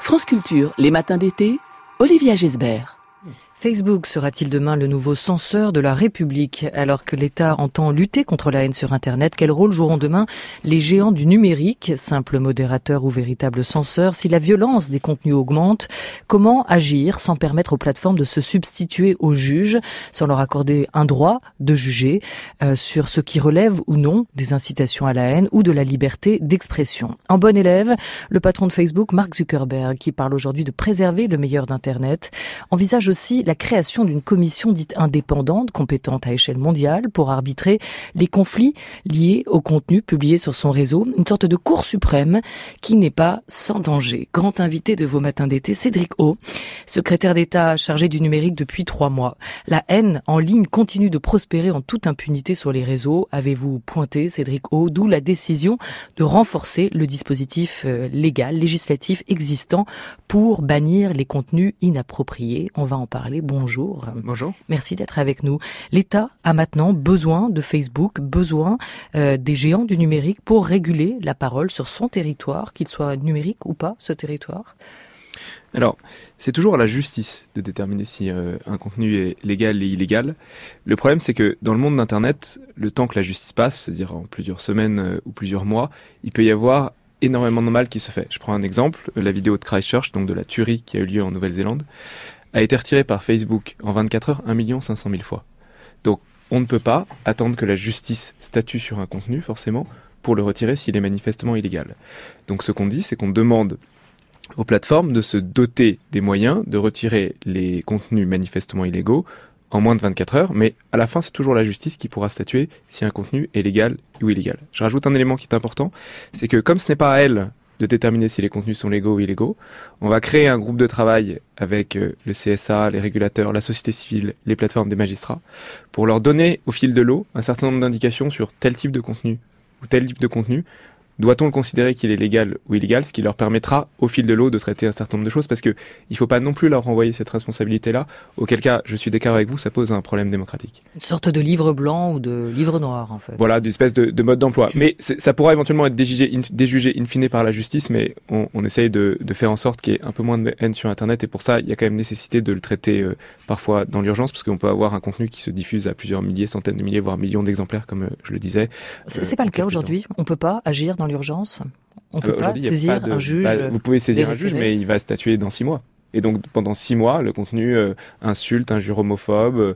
France Culture, les matins d'été, Olivia Gesbert. Facebook sera-t-il demain le nouveau censeur de la République? Alors que l'État entend lutter contre la haine sur Internet, quel rôle joueront demain les géants du numérique, simples modérateurs ou véritables censeurs? Si la violence des contenus augmente, comment agir sans permettre aux plateformes de se substituer aux juges, sans leur accorder un droit de juger sur ce qui relève ou non des incitations à la haine ou de la liberté d'expression? En bon élève, le patron de Facebook, Mark Zuckerberg, qui parle aujourd'hui de préserver le meilleur d'Internet, envisage aussi la création d'une commission dite indépendante, compétente à échelle mondiale, pour arbitrer les conflits liés au contenu publié sur son réseau. Une sorte de cour suprême qui n'est pas sans danger. Grand invité de vos matins d'été, Cédric O, secrétaire d'État chargé du numérique depuis 3 mois. La haine en ligne continue de prospérer en toute impunité sur les réseaux. Avez-vous pointé, Cédric O, d'où la décision de renforcer le dispositif législatif existant pour bannir les contenus inappropriés. On va en parler. Bonjour. Bonjour. Merci d'être avec nous. L'État a maintenant besoin de Facebook, besoin des géants du numérique pour réguler la parole sur son territoire, qu'il soit numérique ou pas, ce territoire. Alors, c'est toujours à la justice de déterminer si un contenu est légal et illégal. Le problème, c'est que dans le monde d'Internet, le temps que la justice passe, c'est-à-dire en plusieurs semaines ou plusieurs mois, il peut y avoir énormément de mal qui se fait. Je prends un exemple, la vidéo de Christchurch, donc de la tuerie qui a eu lieu en Nouvelle-Zélande, a été retirée par Facebook en 24 heures 1 500 000 fois. Donc, on ne peut pas attendre que la justice statue sur un contenu, forcément, pour le retirer s'il est manifestement illégal. Donc, ce qu'on dit, c'est qu'on demande aux plateformes de se doter des moyens de retirer les contenus manifestement illégaux en moins de 24 heures, mais à la fin, c'est toujours la justice qui pourra statuer si un contenu est légal ou illégal. Je rajoute un élément qui est important, c'est que comme ce n'est pas à elle de déterminer si les contenus sont légaux ou illégaux, on va créer un groupe de travail avec le CSA, les régulateurs, la société civile, les plateformes des magistrats, pour leur donner au fil de l'eau un certain nombre d'indications sur tel type de contenu ou tel type de contenu. Doit-on le considérer qu'il est légal ou illégal, ce qui leur permettra, au fil de l'eau, de traiter un certain nombre de choses, parce que il faut pas non plus leur renvoyer cette responsabilité-là, auquel cas, je suis d'accord avec vous, ça pose un problème démocratique. Une sorte de livre blanc ou de livre noir, en fait. Voilà, d'une espèce de mode d'emploi. Mais ça pourra éventuellement être déjugé in fine par la justice, mais on essaye de faire en sorte qu'il y ait un peu moins de haine sur Internet, et pour ça, il y a quand même nécessité de le traiter parfois dans l'urgence, parce qu'on peut avoir un contenu qui se diffuse à plusieurs milliers, centaines de milliers, voire millions d'exemplaires, comme je le disais. C'est pas le cas aujourd'hui. On peut pas agir dans l'urgence. On peut pas saisir un juge. Vous pouvez saisir un juge, mais il va statuer dans 6 mois. Et donc pendant 6 mois, le contenu insulte, injure homophobe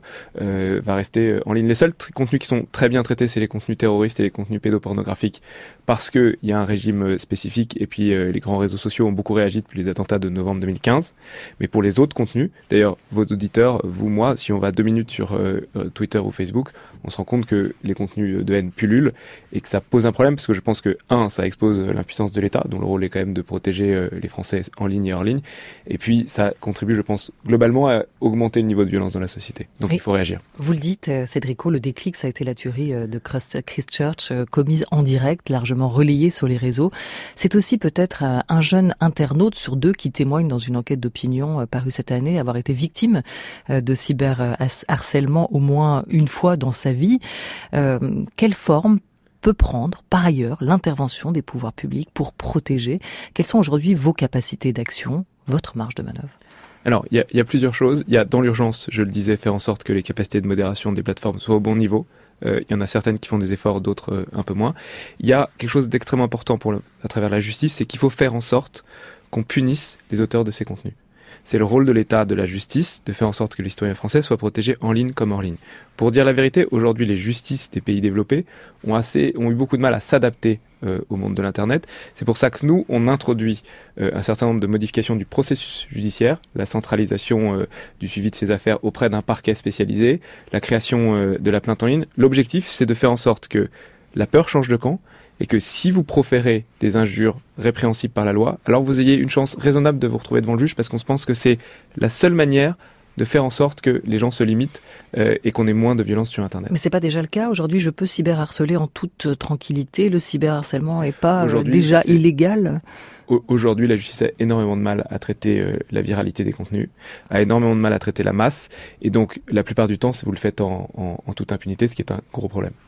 va rester en ligne. Les seuls contenus qui sont très bien traités, c'est les contenus terroristes et les contenus pédopornographiques, parce que il y a un régime spécifique. Et puis les grands réseaux sociaux ont beaucoup réagi depuis les attentats de novembre 2015. Mais pour les autres contenus, d'ailleurs vos auditeurs, vous, moi, si on va 2 minutes sur Twitter ou Facebook, on se rend compte que les contenus de haine pullulent et que ça pose un problème, parce que je pense que ça expose l'impuissance de l'État, dont le rôle est quand même de protéger les Français en ligne et hors ligne. Et puis ça contribue, je pense, globalement à augmenter le niveau de violence dans la société. Donc il faut réagir. Vous le dites, Cédric O, le déclic, ça a été la tuerie de Christchurch, commise en direct, largement relayée sur les réseaux. C'est aussi peut-être un jeune internaute sur 2 qui témoigne dans une enquête d'opinion parue cette année avoir été victime de cyberharcèlement au moins une fois dans sa vie. Quelle forme peut prendre, par ailleurs, l'intervention des pouvoirs publics pour protéger? Quelles sont aujourd'hui vos capacités d'action, votre marge de manœuvre? Alors, il y a plusieurs choses. Il y a, dans l'urgence, je le disais, faire en sorte que les capacités de modération des plateformes soient au bon niveau. Il y en a certaines qui font des efforts, d'autres un peu moins. Il y a quelque chose d'extrêmement important à travers la justice, c'est qu'il faut faire en sorte qu'on punisse les auteurs de ces contenus. C'est le rôle de l'État, de la justice, de faire en sorte que les citoyens français soient protégés en ligne comme hors ligne. Pour dire la vérité, aujourd'hui, les justices des pays développés ont eu beaucoup de mal à s'adapter au monde de l'Internet. C'est pour ça que nous, on introduit un certain nombre de modifications du processus judiciaire, la centralisation du suivi de ces affaires auprès d'un parquet spécialisé, la création de la plainte en ligne. L'objectif, c'est de faire en sorte que la peur change de camp, et que si vous proférez des injures répréhensibles par la loi, alors vous ayez une chance raisonnable de vous retrouver devant le juge, parce qu'on se pense que c'est la seule manière de faire en sorte que les gens se limitent et qu'on ait moins de violence sur Internet. Mais c'est pas déjà le cas? Aujourd'hui, je peux cyberharceler en toute tranquillité. Le cyberharcèlement est pas déjà illégal? Aujourd'hui, la justice a énormément de mal à traiter la viralité des contenus, a énormément de mal à traiter la masse, et donc la plupart du temps, vous le faites en toute impunité, ce qui est un gros problème.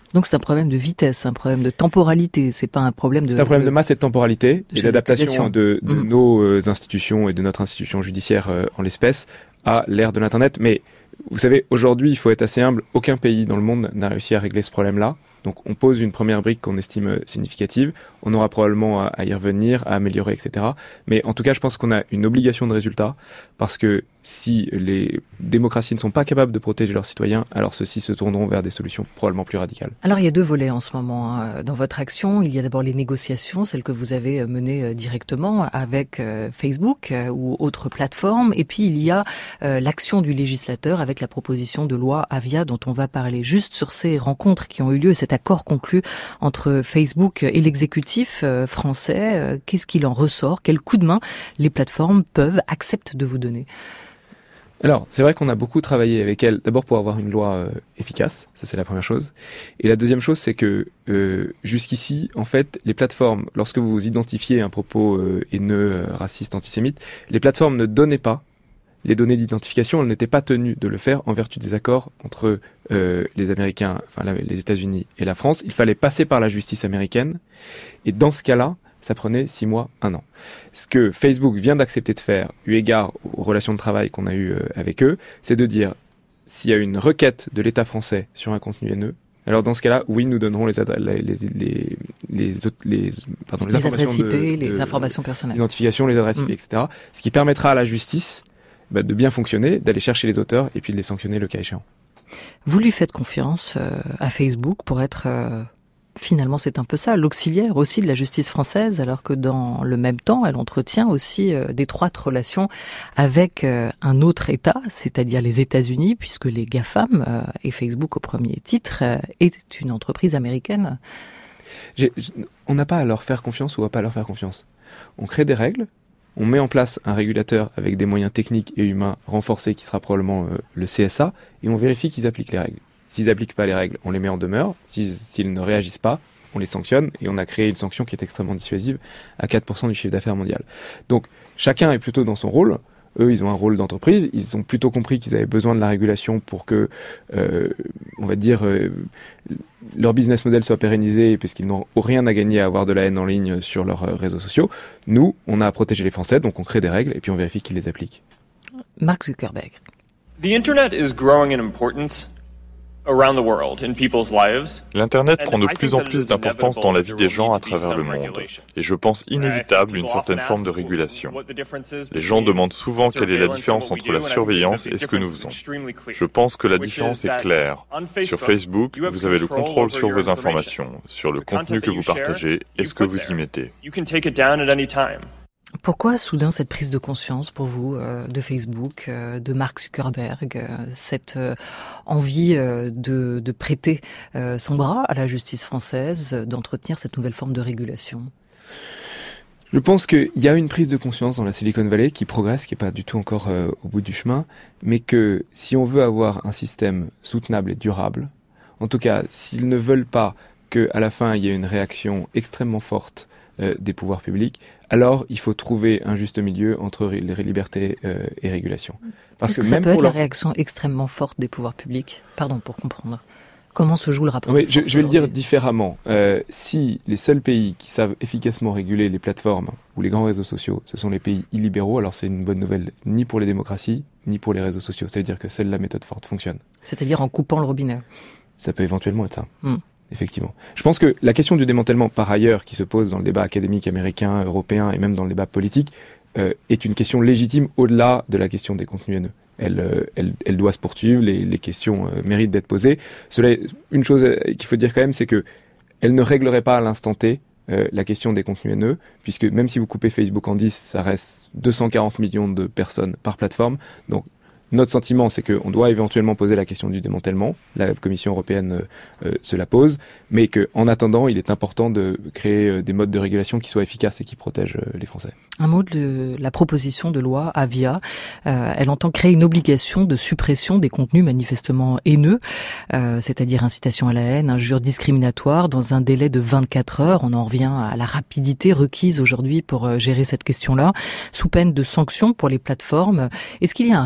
Donc c'est un problème de vitesse, un problème de temporalité, c'est pas un problème de... C'est un problème de masse et de temporalité, et d'adaptation de nos institutions et de notre institution judiciaire en l'espèce à l'ère de l'Internet. Mais vous savez, aujourd'hui, il faut être assez humble, aucun pays dans le monde n'a réussi à régler ce problème-là. Donc on pose une première brique qu'on estime significative, on aura probablement à y revenir, à améliorer, etc. Mais en tout cas, je pense qu'on a une obligation de résultat, parce que si les démocraties ne sont pas capables de protéger leurs citoyens, alors ceux-ci se tourneront vers des solutions probablement plus radicales. Alors il y a deux volets en ce moment dans votre action. Il y a d'abord les négociations, celles que vous avez menées directement avec Facebook ou autres plateformes. Et puis il y a l'action du législateur avec la proposition de loi Avia dont on va parler. Juste sur ces rencontres qui ont eu lieu et cet accord conclu entre Facebook et l'exécutif français, qu'est-ce qu'il en ressort? Quel coup de main les plateformes acceptent de vous donner? Alors, c'est vrai qu'on a beaucoup travaillé avec elles, d'abord pour avoir une loi efficace, ça c'est la première chose. Et la deuxième chose, c'est que jusqu'ici, en fait, les plateformes, lorsque vous identifiez un propos haineux, raciste, antisémite, les plateformes ne donnaient pas les données d'identification, elles n'étaient pas tenues de le faire en vertu des accords entre les Américains, enfin les États-Unis et la France. Il fallait passer par la justice américaine, et dans ce cas-là, ça prenait 6 mois, 1 an. Ce que Facebook vient d'accepter de faire, eu égard aux relations de travail qu'on a eues avec eux, c'est de dire, s'il y a une requête de l'État français sur un contenu haineux, alors dans ce cas-là, oui, nous donnerons les adresses IP, les informations personnelles, l'identification, les adresses IP, etc. Ce qui permettra à la justice de bien fonctionner, d'aller chercher les auteurs et puis de les sanctionner le cas échéant. Vous lui faites confiance à Facebook pour être... Finalement, c'est un peu ça, l'auxiliaire aussi de la justice française, alors que dans le même temps, elle entretient aussi d'étroites relations avec un autre État, c'est-à-dire les États-Unis, puisque les GAFAM, et Facebook au premier titre, est une entreprise américaine. On n'a pas à leur faire confiance ou à pas leur faire confiance. On crée des règles, on met en place un régulateur avec des moyens techniques et humains renforcés, qui sera probablement le CSA, et on vérifie qu'ils appliquent les règles. S'ils n'appliquent pas les règles, on les met en demeure. S'ils ne réagissent pas, on les sanctionne. Et on a créé une sanction qui est extrêmement dissuasive à 4% du chiffre d'affaires mondial. Donc, chacun est plutôt dans son rôle. Eux, ils ont un rôle d'entreprise. Ils ont plutôt compris qu'ils avaient besoin de la régulation pour que, on va dire, leur business model soit pérennisé, puisqu'ils n'ont rien à gagner à avoir de la haine en ligne sur leurs réseaux sociaux. Nous, on a à protéger les Français, donc on crée des règles et puis on vérifie qu'ils les appliquent. Mark Zuckerberg. The Internet is growing in importance around the world, in people's lives. L'Internet prend de plus en plus d'importance dans la vie des gens à travers le monde. Et je pense inévitable une certaine forme de régulation. Les gens demandent souvent quelle est la différence entre la surveillance et ce que nous faisons. Je pense que la différence est claire. Sur Facebook, vous avez le contrôle sur vos informations, sur le contenu que vous partagez et ce que vous y mettez. Pourquoi soudain cette prise de conscience pour vous de Facebook, de Mark Zuckerberg, cette envie de prêter son bras à la justice française, d'entretenir cette nouvelle forme de régulation? Je pense qu'il y a une prise de conscience dans la Silicon Valley qui progresse, qui n'est pas du tout encore au bout du chemin, mais que si on veut avoir un système soutenable et durable, en tout cas, s'ils ne veulent pas qu'à la fin il y ait une réaction extrêmement forte des pouvoirs publics, alors il faut trouver un juste milieu entre les libertés et régulation. Parce que ça peut être la réaction extrêmement forte des pouvoirs publics? Pardon, pour comprendre. Comment se joue le rapport? Oui, je vais le dire différemment. Si les seuls pays qui savent efficacement réguler les plateformes ou les grands réseaux sociaux, ce sont les pays illibéraux, alors c'est une bonne nouvelle ni pour les démocraties, ni pour les réseaux sociaux. Ça veut dire que seule la méthode forte fonctionne. C'est-à-dire en coupant le robinet? Ça peut éventuellement être ça. Effectivement. Je pense que la question du démantèlement, par ailleurs, qui se pose dans le débat académique américain, européen et même dans le débat politique, est une question légitime au-delà de la question des contenus haineux. Elle doit se poursuivre, les questions méritent d'être posées. Une chose qu'il faut dire quand même, c'est que elle ne réglerait pas à l'instant T la question des contenus haineux, puisque même si vous coupez Facebook en 10, ça reste 240 millions de personnes par plateforme. Donc, notre sentiment, c'est qu'on doit éventuellement poser la question du démantèlement. La Commission européenne se la pose, mais qu'en attendant, il est important de créer des modes de régulation qui soient efficaces et qui protègent les Français. Un mot de la proposition de loi Avia. Elle entend créer une obligation de suppression des contenus manifestement haineux, c'est-à-dire incitation à la haine, injures discriminatoires, dans un délai de 24 heures. On en revient à la rapidité requise aujourd'hui pour gérer cette question-là, sous peine de sanctions pour les plateformes. Est-ce qu'il y a un risque pour vous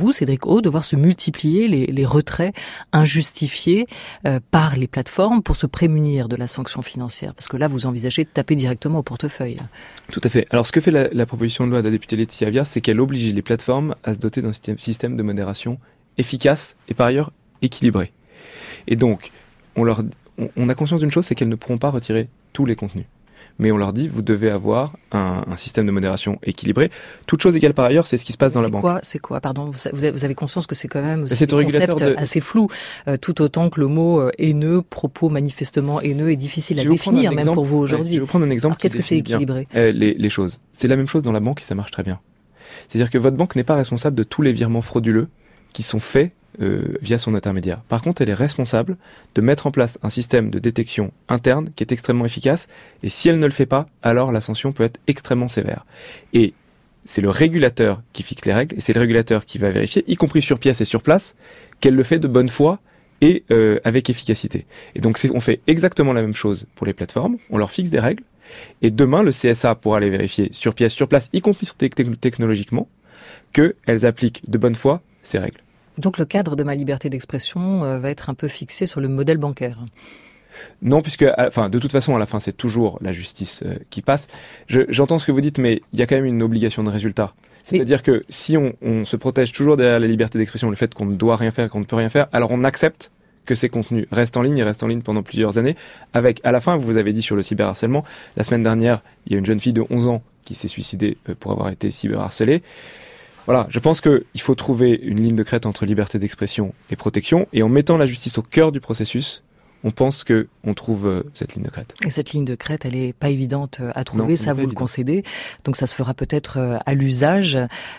vous, Cédric O, de voir se multiplier les retraits injustifiés par les plateformes pour se prémunir de la sanction financière? Parce que là, vous envisagez de taper directement au portefeuille. Tout à fait. Alors, ce que fait la proposition de loi de la députée Laetitia Avia, c'est qu'elle oblige les plateformes à se doter d'un système de modération efficace et par ailleurs équilibré. Et donc, on a conscience d'une chose, c'est qu'elles ne pourront pas retirer tous les contenus. Mais on leur dit, vous devez avoir un système de modération équilibré. Toute chose égale par ailleurs, c'est ce qui se passe dans la banque. C'est quoi Pardon, vous avez conscience que c'est quand même c'est un concept assez flou, tout autant que le mot haineux, propos manifestement haineux, est difficile à définir, même pour vous aujourd'hui. Je vais vous prendre un exemple. Alors, qu'est-ce que c'est équilibré? Les choses. C'est la même chose dans la banque et ça marche très bien. C'est-à-dire que votre banque n'est pas responsable de tous les virements frauduleux qui sont faits via son intermédiaire. Par contre, elle est responsable de mettre en place un système de détection interne qui est extrêmement efficace, et si elle ne le fait pas, alors la sanction peut être extrêmement sévère. Et c'est le régulateur qui fixe les règles, et c'est le régulateur qui va vérifier, y compris sur pièce et sur place, qu'elle le fait de bonne foi et avec efficacité. Et donc on fait exactement la même chose pour les plateformes, on leur fixe des règles, et demain le CSA pourra les vérifier sur pièce, sur place, y compris technologiquement, qu'elles appliquent de bonne foi ces règles. Donc le cadre de ma liberté d'expression va être un peu fixé sur le modèle bancaire. Non, puisque, de toute façon, à la fin, c'est toujours la justice qui passe. J'entends ce que vous dites, mais il y a quand même une obligation de résultat. C'est-à-dire que si on se protège toujours derrière la liberté d'expression, le fait qu'on ne doit rien faire, qu'on ne peut rien faire, alors on accepte que ces contenus restent en ligne et restent en ligne pendant plusieurs années. Avec, à la fin, vous avez dit sur le cyberharcèlement, la semaine dernière, il y a une jeune fille de 11 ans qui s'est suicidée pour avoir été cyberharcelée. Voilà, je pense qu'il faut trouver une ligne de crête entre liberté d'expression et protection, et en mettant la justice au cœur du processus, on pense qu'on trouve cette ligne de crête. Et cette ligne de crête, elle est pas évidente à trouver, non, ça vous le concédez. Donc ça se fera peut-être à l'usage.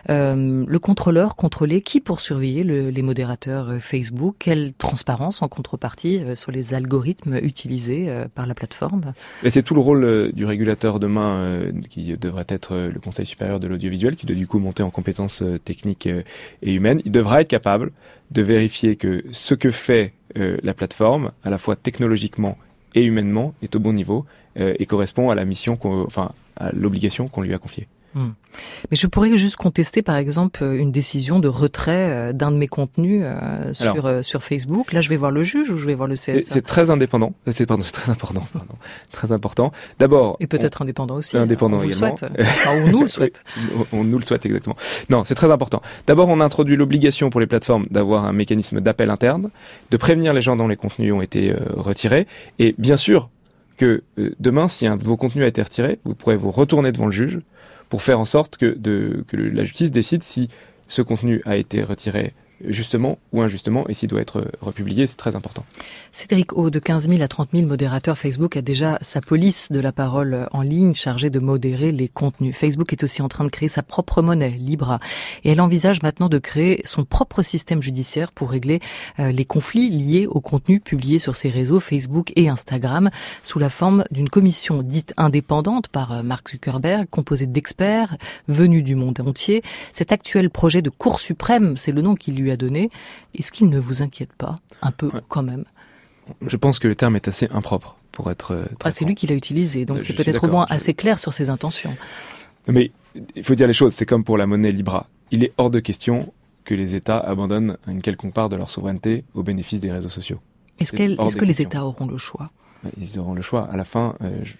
Le contrôleur contrôlé, qui pour surveiller les modérateurs Facebook? Quelle transparence en contrepartie sur les algorithmes utilisés par la plateforme? Et c'est tout le rôle du régulateur demain, qui devrait être le Conseil supérieur de l'audiovisuel, qui doit du coup monter en compétences techniques et humaines. Il devra être capable de vérifier que ce que fait la plateforme, à la fois technologiquement et humainement, est au bon niveau et correspond à la mission, à l'obligation qu'on lui a confiée. Mais je pourrais juste contester, par exemple, une décision de retrait d'un de mes contenus sur Facebook. Là, je vais voir le juge ou je vais voir le CSA? C'est très indépendant. C'est très important. Très important. D'abord. Et peut-être indépendant aussi. Indépendant on vous également. Le souhaite. Enfin, on nous le souhaite. On nous le souhaite, exactement. Non, c'est très important. D'abord, on a introduit l'obligation pour les plateformes d'avoir un mécanisme d'appel interne, de prévenir les gens dont les contenus ont été retirés. Et bien sûr que demain, si un de vos contenus a été retiré, vous pourrez vous retourner devant le juge pour faire en sorte que la justice décide si ce contenu a été retiré justement ou injustement, et s'il doit être republié, c'est très important. Cédric O, de 15 000 à 30 000 modérateurs, Facebook a déjà sa police de la parole en ligne chargée de modérer les contenus. Facebook est aussi en train de créer sa propre monnaie, Libra, et elle envisage maintenant de créer son propre système judiciaire pour régler les conflits liés aux contenus publiés sur ses réseaux Facebook et Instagram, sous la forme d'une commission dite indépendante par Mark Zuckerberg, composée d'experts venus du monde entier. Cet actuel projet de Cour suprême, c'est le nom qu'il lui a donné. Est-ce qu'il ne vous inquiète pas un peu quand même? Je pense que le terme est assez impropre pour être très c'est lui qui l'a utilisé, donc c'est peut-être au moins assez clair sur ses intentions. Mais il faut dire les choses, c'est comme pour la monnaie Libra. Il est hors de question que les États abandonnent une quelconque part de leur souveraineté au bénéfice des réseaux sociaux. Est-ce que les États auront le choix? Ils auront le choix. À la fin,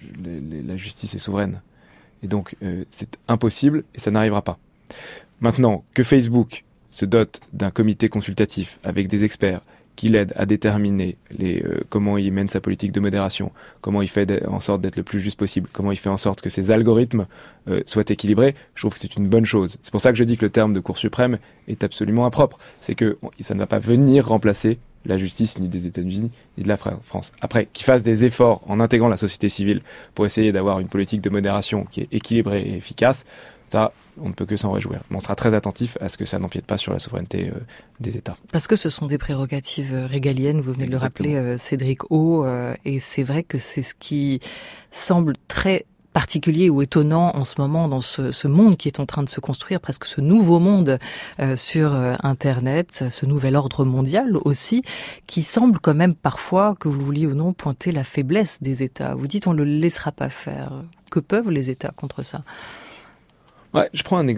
la justice est souveraine. Et donc, c'est impossible et ça n'arrivera pas. Maintenant, que Facebook se dote d'un comité consultatif avec des experts qui l'aident à déterminer comment il mène sa politique de modération, comment il fait en sorte d'être le plus juste possible, comment il fait en sorte que ses algorithmes soient équilibrés, je trouve que c'est une bonne chose. C'est pour ça que je dis que le terme de Cour suprême est absolument impropre. C'est que ça ne va pas venir remplacer la justice ni des États-Unis ni de la France. Après, qu'ils fassent des efforts en intégrant la société civile pour essayer d'avoir une politique de modération qui est équilibrée et efficace, ça, on ne peut que s'en réjouir. Mais on sera très attentif à ce que ça n'empiète pas sur la souveraineté des États. Parce que ce sont des prérogatives régaliennes, vous venez de le rappeler, Cédric O, et c'est vrai que c'est ce qui semble très particulier ou étonnant en ce moment dans ce monde qui est en train de se construire, presque ce nouveau monde sur Internet, ce nouvel ordre mondial aussi, qui semble quand même parfois, que vous le vouliez ou non, pointer la faiblesse des États. Vous dites on ne le laissera pas faire. Que peuvent les États contre ça? Ouais, je prends un exemple.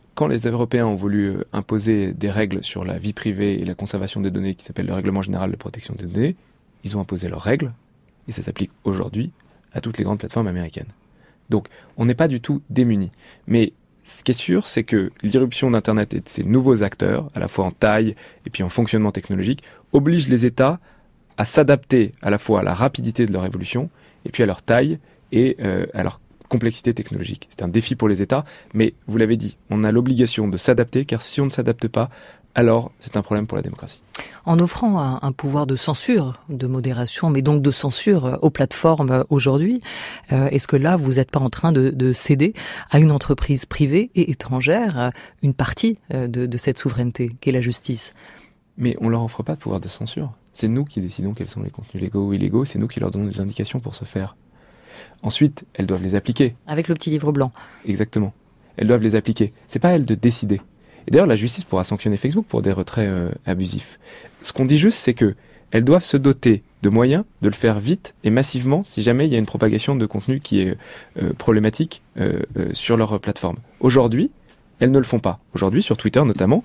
quand les Européens ont voulu imposer des règles sur la vie privée et la conservation des données qui s'appelle le Règlement général de protection des données, ils ont imposé leurs règles et ça s'applique aujourd'hui à toutes les grandes plateformes américaines. Donc, on n'est pas du tout démunis. Mais ce qui est sûr, c'est que l'irruption d'Internet et de ces nouveaux acteurs, à la fois en taille et puis en fonctionnement technologique, oblige les États à s'adapter à la fois à la rapidité de leur évolution et puis à leur taille et à leur complexité technologique. C'est un défi pour les États, mais vous l'avez dit, on a l'obligation de s'adapter, car si on ne s'adapte pas, alors c'est un problème pour la démocratie. En offrant un pouvoir de censure, de modération, mais donc de censure aux plateformes aujourd'hui, est-ce que là, vous n'êtes pas en train de céder à une entreprise privée et étrangère une partie de cette souveraineté, qu'est la justice ? Mais on ne leur offre pas de pouvoir de censure. C'est nous qui décidons quels sont les contenus légaux ou illégaux, c'est nous qui leur donnons des indications pour ce faire. Ensuite, elles doivent les appliquer. Avec le petit livre blanc. Exactement. Elles doivent les appliquer. C'est pas à elles de décider. Et d'ailleurs, la justice pourra sanctionner Facebook pour des retraits abusifs. Ce qu'on dit juste, c'est que elles doivent se doter de moyens de le faire vite et massivement si jamais il y a une propagation de contenu qui est problématique sur leur plateforme. Aujourd'hui, elles ne le font pas. Aujourd'hui, sur Twitter notamment,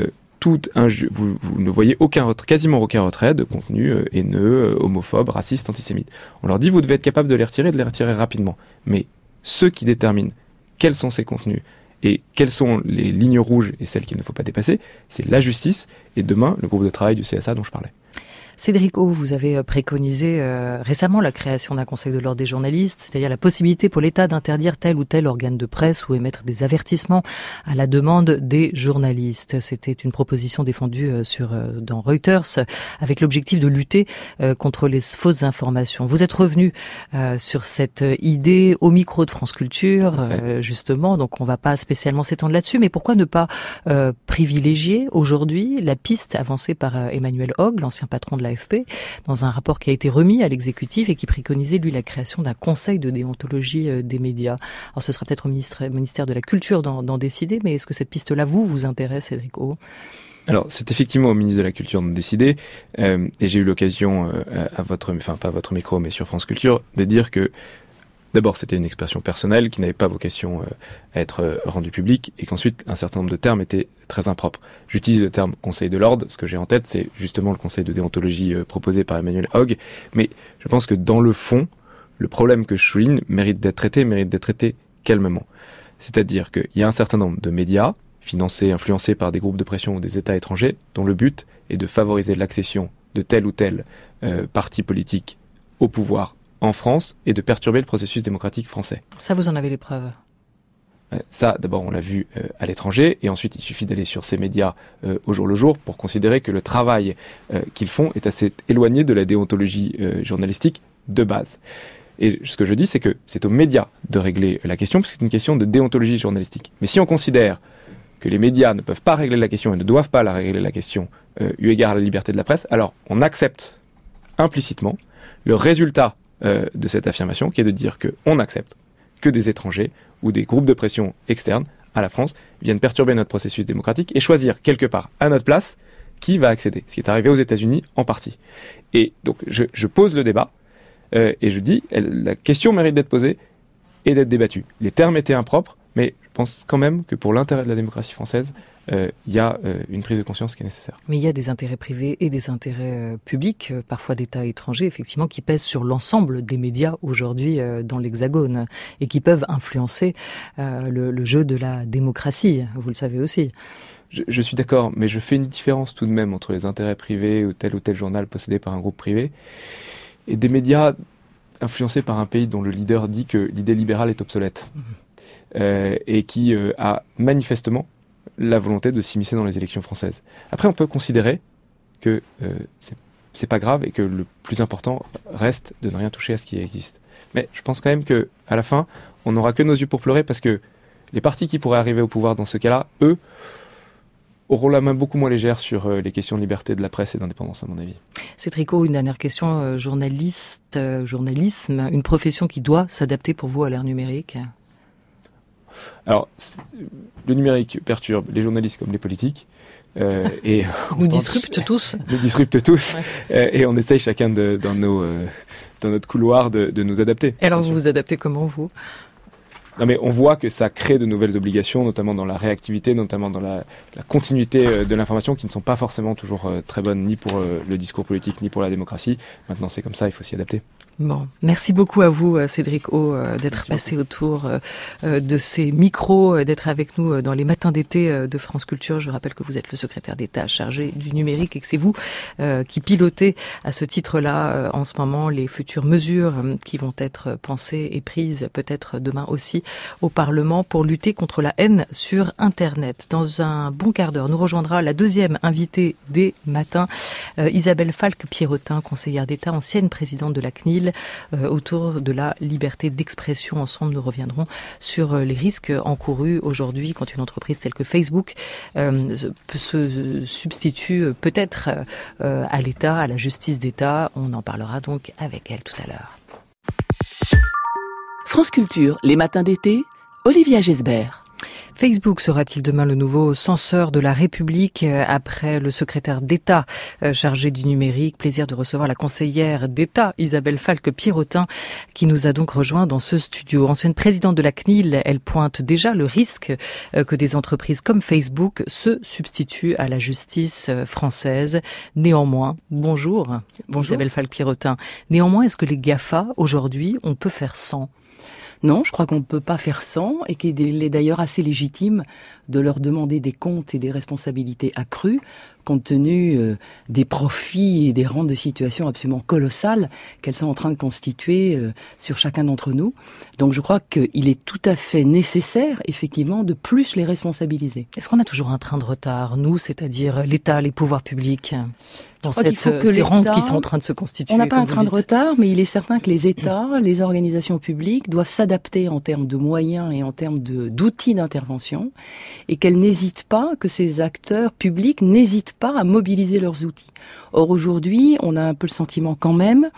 vous ne voyez quasiment aucun retrait de contenu haineux, homophobe, raciste, antisémite. On leur dit vous devez être capable de les retirer rapidement. Mais ceux qui déterminent quels sont ces contenus et quelles sont les lignes rouges et celles qu'il ne faut pas dépasser, c'est la justice et demain le groupe de travail du CSA dont je parlais. Cédric O, vous avez préconisé récemment la création d'un conseil de l'ordre des journalistes, c'est-à-dire la possibilité pour l'État d'interdire tel ou tel organe de presse ou émettre des avertissements à la demande des journalistes. C'était une proposition défendue dans Reuters avec l'objectif de lutter contre les fausses informations. Vous êtes revenu sur cette idée au micro de France Culture, justement, donc on ne va pas spécialement s'étendre là-dessus, mais pourquoi ne pas privilégier aujourd'hui la piste avancée par Emmanuel Hogue, l'ancien patron de l'AFP, dans un rapport qui a été remis à l'exécutif et qui préconisait, lui, la création d'un conseil de déontologie des médias. Alors, ce sera peut-être au ministère de la Culture d'en décider, mais est-ce que cette piste-là, vous intéresse, Cédric O ? Alors, c'est effectivement au ministre de la Culture de décider, et j'ai eu l'occasion, pas à votre micro, mais sur France Culture, de dire que d'abord, c'était une expression personnelle qui n'avait pas vocation à être rendue publique et qu'ensuite, un certain nombre de termes étaient très impropres. J'utilise le terme conseil de l'ordre. Ce que j'ai en tête, c'est justement le conseil de déontologie proposé par Emmanuel Hogue. Mais je pense que dans le fond, le problème que je souligne mérite d'être traité calmement. C'est-à-dire qu'il y a un certain nombre de médias financés, influencés par des groupes de pression ou des États étrangers dont le but est de favoriser l'accession de tel ou tel parti politique au pouvoir en France et de perturber le processus démocratique français. Ça, vous en avez les preuves ? Ça, d'abord, on l'a vu à l'étranger, et ensuite, il suffit d'aller sur ces médias au jour le jour pour considérer que le travail qu'ils font est assez éloigné de la déontologie journalistique de base. Et ce que je dis, c'est que c'est aux médias de régler la question, parce que c'est une question de déontologie journalistique. Mais si on considère que les médias ne peuvent pas régler la question et ne doivent pas régler la question eu égard à la liberté de la presse, alors on accepte implicitement le résultat de cette affirmation, qui est de dire qu'on accepte que des étrangers ou des groupes de pression externes à la France viennent perturber notre processus démocratique et choisir quelque part à notre place qui va accéder, ce qui est arrivé aux États-Unis en partie. Et donc je pose le débat et je dis la question mérite d'être posée et d'être débattue. Les termes étaient impropres, mais je pense quand même que pour l'intérêt de la démocratie française, il y a une prise de conscience qui est nécessaire. Mais il y a des intérêts privés et des intérêts publics, parfois d'États étrangers, effectivement, qui pèsent sur l'ensemble des médias aujourd'hui dans l'Hexagone et qui peuvent influencer le jeu de la démocratie, vous le savez aussi. Je suis d'accord, mais je fais une différence tout de même entre les intérêts privés ou tel journal possédé par un groupe privé et des médias influencés par un pays dont le leader dit que l'idée libérale est obsolète et qui a manifestement la volonté de s'immiscer dans les élections françaises. Après, on peut considérer que c'est pas grave et que le plus important reste de ne rien toucher à ce qui existe. Mais je pense quand même que à la fin, on n'aura que nos yeux pour pleurer parce que les partis qui pourraient arriver au pouvoir dans ce cas-là, eux, auront la main beaucoup moins légère sur les questions de liberté de la presse et d'indépendance, à mon avis. Cédric O, une dernière question. Journalisme, une profession qui doit s'adapter pour vous à l'ère numérique ? Alors, le numérique perturbe les journalistes comme les politiques. Et nous disrupte tous. Nous disrupte tous. Ouais. Et on essaye chacun dans notre couloir de nous adapter. Et alors, vous vous adaptez comment, vous ? Non mais on voit que ça crée de nouvelles obligations, notamment dans la réactivité, notamment dans la continuité de l'information, qui ne sont pas forcément toujours très bonnes ni pour le discours politique ni pour la démocratie. Maintenant c'est comme ça, il faut s'y adapter. Bon, merci beaucoup à vous, Cédric O, d'être passé autour de ces micros, d'être avec nous dans les matins d'été de France Culture. Je rappelle que vous êtes le secrétaire d'État chargé du numérique et que c'est vous qui pilotez à ce titre-là en ce moment les futures mesures qui vont être pensées et prises peut-être demain aussi au Parlement pour lutter contre la haine sur Internet. Dans un bon quart d'heure, nous rejoindra la deuxième invitée des matins, Isabelle Falque-Pierrotin, conseillère d'État, ancienne présidente de la CNIL, autour de la liberté d'expression. Ensemble, nous reviendrons sur les risques encourus aujourd'hui quand une entreprise telle que Facebook se substitue peut-être à l'État, à la justice d'État. On en parlera donc avec elle tout à l'heure. France Culture, les matins d'été, Olivia Gesbert. Facebook sera-t-il demain le nouveau censeur de la République après le secrétaire d'État chargé du numérique? Plaisir de recevoir la conseillère d'État Isabelle Falque-Pierrotin qui nous a donc rejoint dans ce studio. Ancienne présidente de la CNIL, elle pointe déjà le risque que des entreprises comme Facebook se substituent à la justice française. Néanmoins, bonjour. Isabelle Falque-Pierrotin. Néanmoins, est-ce que les GAFA aujourd'hui, on peut faire sans? Non, je crois qu'on ne peut pas faire sans et qu'il est d'ailleurs assez légitime de leur demander des comptes et des responsabilités accrues compte tenu des profits et des rentes de situation absolument colossales qu'elles sont en train de constituer sur chacun d'entre nous. Donc je crois qu'il est tout à fait nécessaire, effectivement, de plus les responsabiliser. Est-ce qu'on a toujours un train de retard, nous, c'est-à-dire l'État, les pouvoirs publics, dans ces rentes qui sont en train de se constituer? On n'a pas un train de retard, mais il est certain que les États, les organisations publiques doivent s'adapter en termes de moyens et en termes d'outils d'intervention, et qu'elles n'hésitent pas, que ces acteurs publics n'hésitent pas à mobiliser leurs outils. Or aujourd'hui, on a un peu le sentiment quand même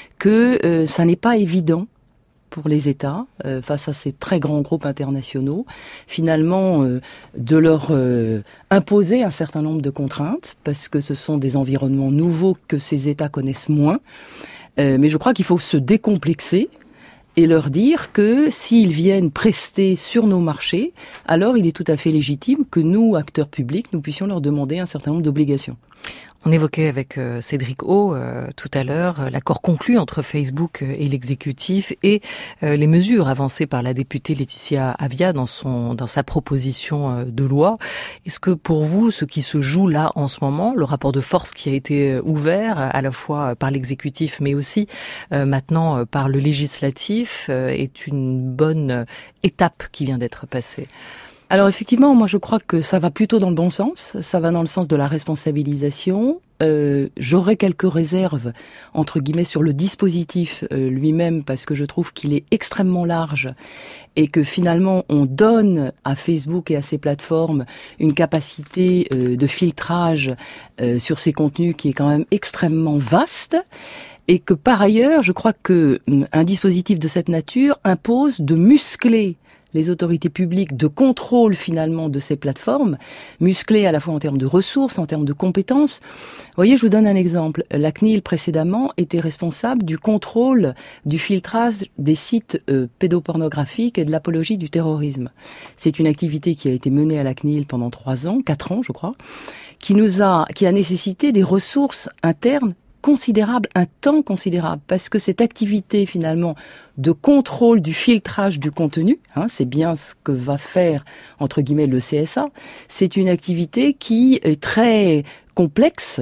que ça n'est pas évident pour les États, face à ces très grands groupes internationaux, finalement de leur imposer un certain nombre de contraintes, parce que ce sont des environnements nouveaux que ces États connaissent moins. Mais je crois qu'il faut se décomplexer et leur dire que s'ils viennent prester sur nos marchés, alors il est tout à fait légitime que nous, acteurs publics, nous puissions leur demander un certain nombre d'obligations. On évoquait avec Cédric O tout à l'heure l'accord conclu entre Facebook et l'exécutif et les mesures avancées par la députée Laetitia Avia dans sa proposition de loi. Est-ce que pour vous, ce qui se joue là en ce moment, le rapport de force qui a été ouvert à la fois par l'exécutif mais aussi maintenant par le législatif est une bonne étape qui vient d'être passée? Alors effectivement, moi je crois que ça va plutôt dans le bon sens, ça va dans le sens de la responsabilisation. J'aurais quelques réserves, entre guillemets, sur le dispositif lui-même, parce que je trouve qu'il est extrêmement large et que finalement on donne à Facebook et à ses plateformes une capacité de filtrage sur ces contenus qui est quand même extrêmement vaste. Et que par ailleurs, je crois que un dispositif de cette nature impose de muscler les autorités publiques de contrôle finalement de ces plateformes, musclées à la fois en termes de ressources, en termes de compétences. Vous voyez, je vous donne un exemple. La CNIL précédemment était responsable du contrôle du filtrage des sites pédopornographiques et de l'apologie du terrorisme. C'est une activité qui a été menée à la CNIL pendant 4 ans je crois, qui a nécessité des ressources internes considérable, un temps considérable, parce que cette activité finalement de contrôle du filtrage du contenu, c'est bien ce que va faire entre guillemets le CSA, c'est une activité qui est très complexe.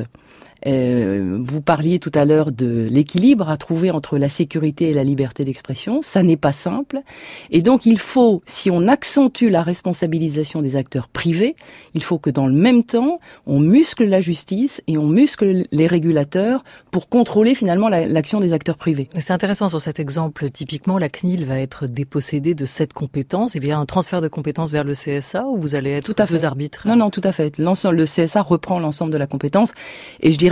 Vous parliez tout à l'heure de l'équilibre à trouver entre la sécurité et la liberté d'expression. Ça n'est pas simple. Et donc il faut, si on accentue la responsabilisation des acteurs privés, il faut que dans le même temps, on muscle la justice et on muscle les régulateurs pour contrôler finalement l'action des acteurs privés. C'est intéressant sur cet exemple. Typiquement, la CNIL va être dépossédée de cette compétence. Il y a un transfert de compétences vers le CSA ou vous allez être deux arbitres? Non, tout à fait. Le CSA reprend l'ensemble de la compétence. Et je dirais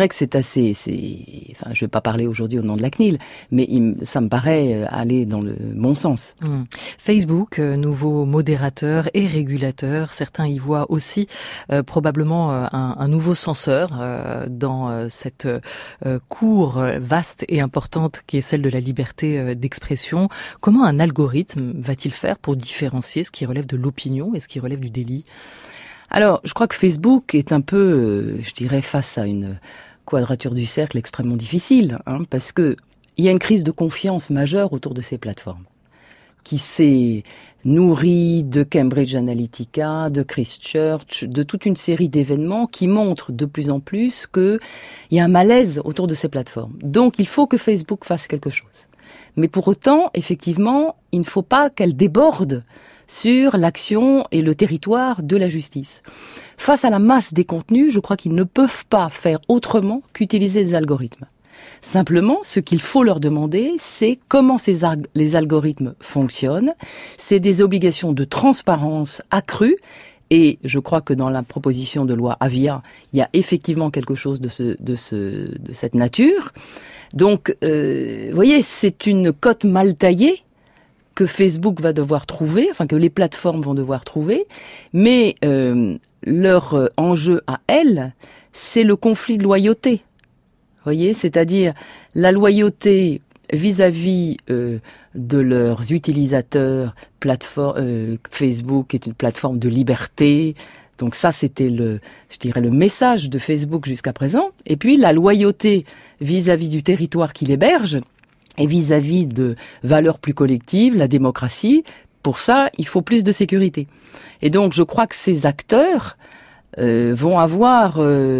dirais que c'est assez, enfin, je vais pas parler aujourd'hui au nom de la CNIL, mais ça me paraît aller dans le bon sens. Facebook, nouveau modérateur et régulateur, certains y voient aussi probablement un nouveau censeur dans cette cour vaste et importante qui est celle de la liberté d'expression. Comment un algorithme va-t-il faire pour différencier ce qui relève de l'opinion et ce qui relève du délit ? Alors, je crois que Facebook est un peu, je dirais, face à une quadrature du cercle extrêmement difficile, parce que il y a une crise de confiance majeure autour de ces plateformes, qui s'est nourrie de Cambridge Analytica, de Christchurch, de toute une série d'événements qui montrent de plus en plus qu'il y a un malaise autour de ces plateformes. Donc, il faut que Facebook fasse quelque chose. Mais pour autant, effectivement, il ne faut pas qu'elle déborde sur l'action et le territoire de la justice. Face à la masse des contenus, je crois qu'ils ne peuvent pas faire autrement qu'utiliser des algorithmes. Simplement, ce qu'il faut leur demander, c'est comment les algorithmes fonctionnent. C'est des obligations de transparence accrues. Et je crois que dans la proposition de loi Avia, il y a effectivement quelque chose de cette nature. Donc, vous voyez, c'est une cote mal taillée que Facebook va devoir trouver, enfin que les plateformes vont devoir trouver, mais leur enjeu à elles, c'est le conflit de loyauté. Vous voyez, c'est-à-dire la loyauté vis-à-vis de leurs utilisateurs. Facebook est une plateforme de liberté. Donc ça, c'était le message de Facebook jusqu'à présent. Et puis la loyauté vis-à-vis du territoire qui l'héberge et vis-à-vis de valeurs plus collectives, la démocratie. Pour ça, il faut plus de sécurité. Et donc, je crois que ces acteurs vont avoir,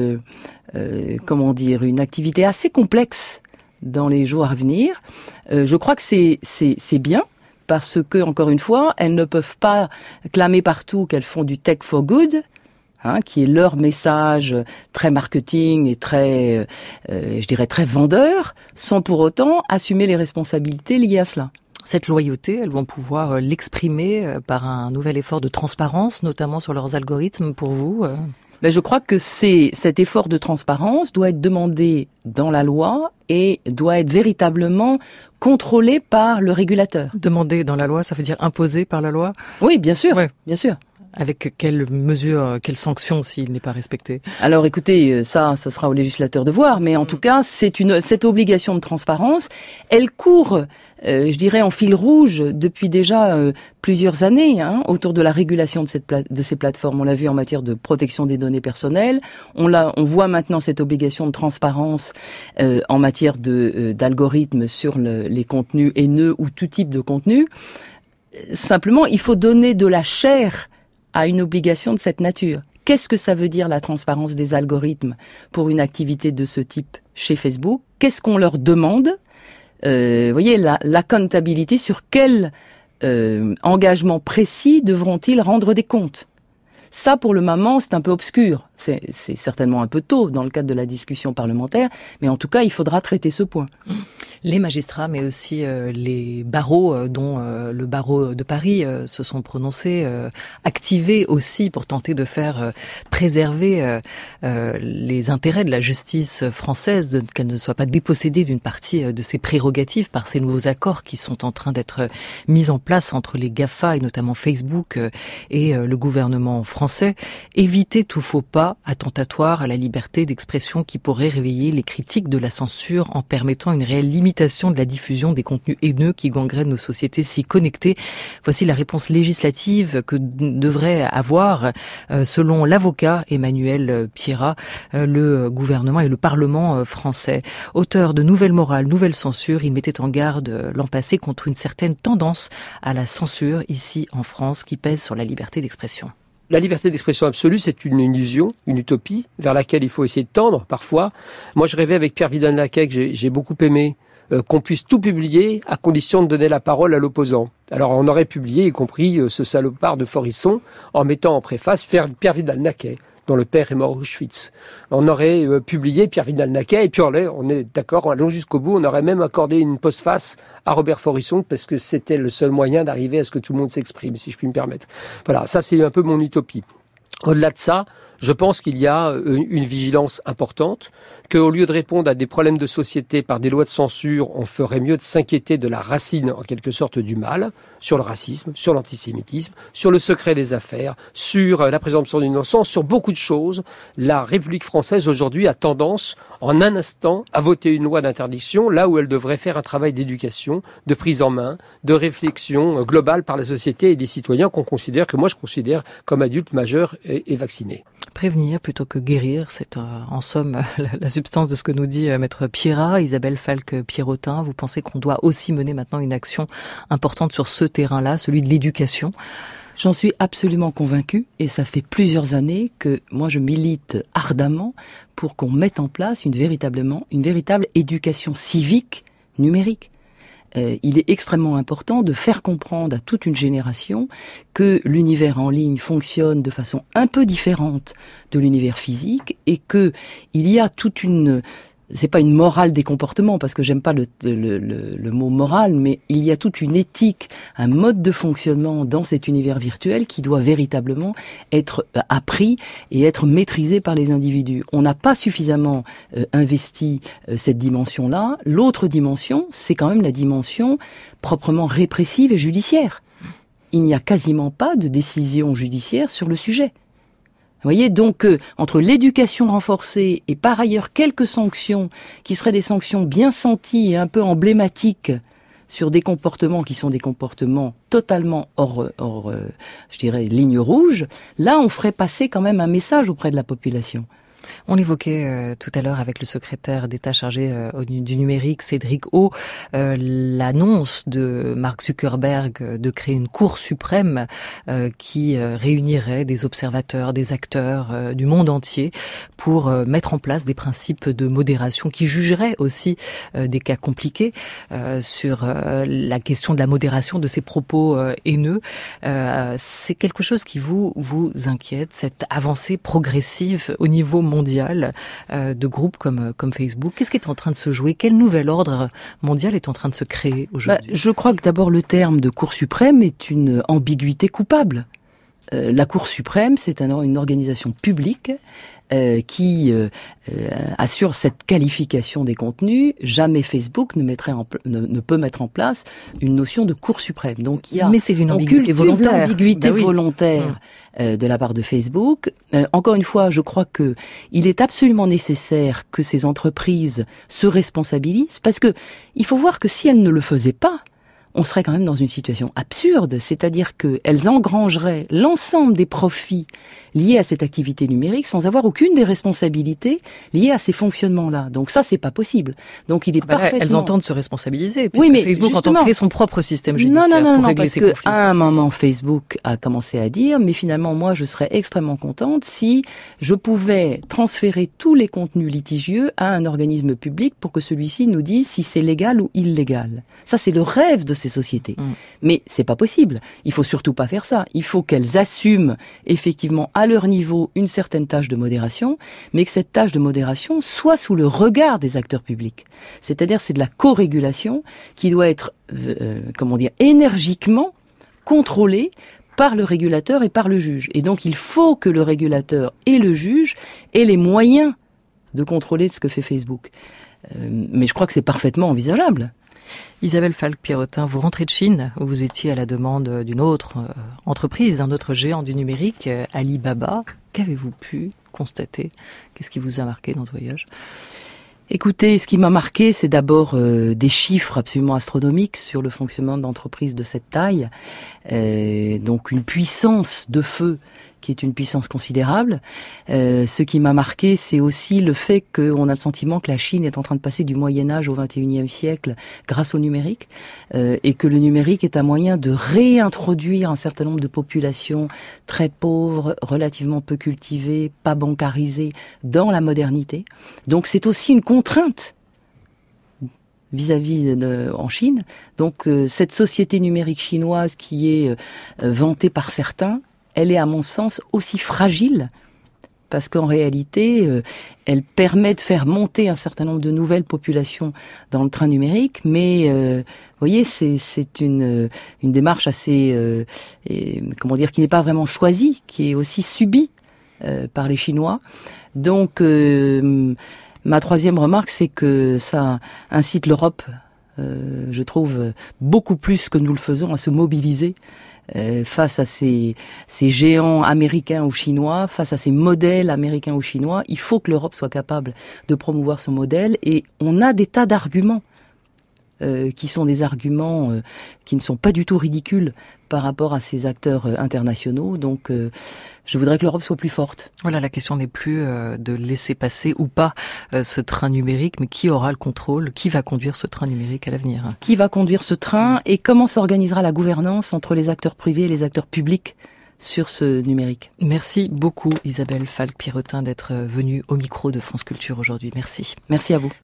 une activité assez complexe dans les jours à venir. Je crois que c'est bien. Parce que, encore une fois, elles ne peuvent pas clamer partout qu'elles font du tech for good, qui est leur message très marketing et très, très vendeur, sans pour autant assumer les responsabilités liées à cela. Cette loyauté, elles vont pouvoir l'exprimer par un nouvel effort de transparence, notamment sur leurs algorithmes, pour vous Je crois que cet effort de transparence doit être demandé dans la loi et doit être véritablement contrôlé par le régulateur. Demandé dans la loi, ça veut dire imposé par la loi ? Oui, bien sûr, ouais. Bien sûr. Avec quelles mesures, quelles sanctions s'il n'est pas respecté ? Alors écoutez, ça sera au législateur de voir, mais en tout cas, cette obligation de transparence, elle court, en fil rouge depuis déjà plusieurs années, autour de la régulation de ces plateformes. On l'a vu en matière de protection des données personnelles, on voit maintenant cette obligation de transparence en matière d'algorithmes sur les contenus haineux ou tout type de contenu. Simplement, il faut donner de la chair à une obligation de cette nature. Qu'est-ce que ça veut dire la transparence des algorithmes pour une activité de ce type chez Facebook ? Qu'est-ce qu'on leur demande ? L'accountability, sur quel engagement précis devront-ils rendre des comptes ? Ça, pour le moment, c'est un peu obscur. C'est certainement un peu tôt dans le cadre de la discussion parlementaire, mais en tout cas, il faudra traiter ce point. Les magistrats, mais aussi les barreaux, dont le barreau de Paris se sont prononcés, activés aussi pour tenter de faire préserver les intérêts de la justice française, qu'elle ne soit pas dépossédée d'une partie de ses prérogatives par ces nouveaux accords qui sont en train d'être mis en place entre les GAFA et notamment Facebook et le gouvernement français. Éviter tout faux pas attentatoire à la liberté d'expression qui pourrait réveiller les critiques de la censure en permettant une réelle limitation de la diffusion des contenus haineux qui gangrènent nos sociétés si connectées. Voici la réponse législative que devrait avoir, selon l'avocat Emmanuel Pierrat, le gouvernement et le Parlement français. Auteur de Nouvelle morale, nouvelle censure, il mettait en garde l'an passé contre une certaine tendance à la censure ici en France qui pèse sur la liberté d'expression. La liberté d'expression absolue, c'est une illusion, une utopie, vers laquelle il faut essayer de tendre parfois. Moi, je rêvais avec Pierre Vidal-Naquet, que j'ai beaucoup aimé, qu'on puisse tout publier à condition de donner la parole à l'opposant. Alors, on aurait publié, y compris ce salopard de Forisson, en mettant en préface Pierre Vidal-Naquet, dont le père est mort à Auschwitz. On aurait publié Pierre Vidal-Naquet, et puis on est d'accord, allons jusqu'au bout, on aurait même accordé une postface à Robert Forisson, parce que c'était le seul moyen d'arriver à ce que tout le monde s'exprime, si je puis me permettre. Voilà, ça c'est un peu mon utopie. Au-delà de ça, Je pense qu'il y a une vigilance importante, qu'au lieu de répondre à des problèmes de société par des lois de censure, on ferait mieux de s'inquiéter de la racine, en quelque sorte, du mal, sur le racisme, sur l'antisémitisme, sur le secret des affaires, sur la présomption d'innocence, sur beaucoup de choses. La République française, aujourd'hui, a tendance, en un instant, à voter une loi d'interdiction, là où elle devrait faire un travail d'éducation, de prise en main, de réflexion globale par la société et des citoyens que je considère comme adultes majeurs et vaccinés. Prévenir plutôt que guérir, c'est en somme la substance de ce que nous dit Maître Pierrat. Isabelle Falck-Pierrotin, vous pensez qu'on doit aussi mener maintenant une action importante sur ce terrain-là, celui de l'éducation ? J'en suis absolument convaincue et ça fait plusieurs années que moi je milite ardemment pour qu'on mette en place une véritable éducation civique numérique. Il est extrêmement important de faire comprendre à toute une génération que l'univers en ligne fonctionne de façon un peu différente de l'univers physique et que il y a toute une... C'est pas une morale des comportements, parce que j'aime pas le mot morale, mais il y a toute une éthique, un mode de fonctionnement dans cet univers virtuel qui doit véritablement être appris et être maîtrisé par les individus. On n'a pas suffisamment investi cette dimension-là. L'autre dimension, c'est quand même la dimension proprement répressive et judiciaire. Il n'y a quasiment pas de décision judiciaire sur le sujet. Vous voyez, donc, entre l'éducation renforcée et par ailleurs quelques sanctions qui seraient des sanctions bien senties et un peu emblématiques sur des comportements qui sont des comportements totalement hors je dirais, ligne rouge, là, on ferait passer quand même un message auprès de la population. On l'évoquait tout à l'heure avec le secrétaire d'État chargé du numérique, Cédric O, l'annonce de Mark Zuckerberg de créer une Cour suprême qui réunirait des observateurs, des acteurs du monde entier pour mettre en place des principes de modération qui jugeraient aussi des cas compliqués sur la question de la modération de ces propos haineux. C'est quelque chose qui vous inquiète, cette avancée progressive au niveau mondial de groupes comme Facebook. Qu'est-ce qui est en train de se jouer ? Quel nouvel ordre mondial est en train de se créer aujourd'hui ? Je crois que d'abord le terme de Cour suprême est une ambiguïté coupable. La Cour suprême, c'est une organisation publique qui assure cette qualification des contenus. Jamais Facebook ne peut mettre en place une notion de Cour suprême. Donc mais c'est une ambiguïté volontaire. L'ambiguïté volontaire de la part de Facebook. Encore une fois, je crois que il est absolument nécessaire que ces entreprises se responsabilisent, parce que il faut voir que si elles ne le faisaient pas, on serait quand même dans une situation absurde, c'est-à-dire qu'elles engrangeraient l'ensemble des profits liés à cette activité numérique sans avoir aucune des responsabilités liées à ces fonctionnements-là. Donc ça, c'est pas possible. Donc il est parfaitement... Elles entendent se responsabiliser, puisque mais Facebook entend créer son propre système judiciaire pour régler ces conflits. À un moment, Facebook a commencé à dire, mais finalement, moi, je serais extrêmement contente si je pouvais transférer tous les contenus litigieux à un organisme public pour que celui-ci nous dise si c'est légal ou illégal. Ça, c'est le rêve de ces sociétés. Mais c'est pas possible. Il faut surtout pas faire ça. Il faut qu'elles assument effectivement à leur niveau une certaine tâche de modération, mais que cette tâche de modération soit sous le regard des acteurs publics. C'est-à-dire, c'est de la co-régulation qui doit être, énergiquement contrôlée par le régulateur et par le juge. Et donc, il faut que le régulateur et le juge aient les moyens de contrôler ce que fait Facebook. Mais je crois que c'est parfaitement envisageable. Isabelle Falck-Pierrotin, vous rentrez de Chine, où vous étiez à la demande d'une autre entreprise, d'un autre géant du numérique, Alibaba. Qu'avez-vous pu constater ? Qu'est-ce qui vous a marqué dans ce voyage ? Écoutez, ce qui m'a marqué, c'est d'abord des chiffres absolument astronomiques sur le fonctionnement d'entreprises de cette taille. Donc une puissance de feu qui est une puissance considérable. Ce qui m'a marqué, c'est aussi le fait qu'on a le sentiment que la Chine est en train de passer du Moyen-Âge au XXIe siècle grâce au numérique, et que le numérique est un moyen de réintroduire un certain nombre de populations très pauvres, relativement peu cultivées, pas bancarisées, dans la modernité. Donc c'est aussi une contrainte vis-à-vis en Chine. Donc cette société numérique chinoise qui est vantée par certains, elle est à mon sens aussi fragile, parce qu'en réalité, elle permet de faire monter un certain nombre de nouvelles populations dans le train numérique, mais vous voyez, c'est une démarche assez, qui n'est pas vraiment choisie, qui est aussi subie par les Chinois. Donc, ma troisième remarque, c'est que ça incite l'Europe, je trouve, beaucoup plus que nous le faisons, à se mobiliser face à ces géants américains ou chinois, face à ces modèles américains ou chinois. Il faut que l'Europe soit capable de promouvoir son modèle, et on a des tas d'arguments qui sont des arguments qui ne sont pas du tout ridicules par rapport à ces acteurs internationaux. Donc, je voudrais que l'Europe soit plus forte. Voilà, la question n'est plus de laisser passer ou pas ce train numérique, mais qui aura le contrôle, qui va conduire ce train numérique à l'avenir. Qui va conduire ce train et comment s'organisera la gouvernance entre les acteurs privés et les acteurs publics sur ce numérique. Merci beaucoup Isabelle Falk-Pierretin d'être venue au micro de France Culture aujourd'hui. Merci. Merci à vous.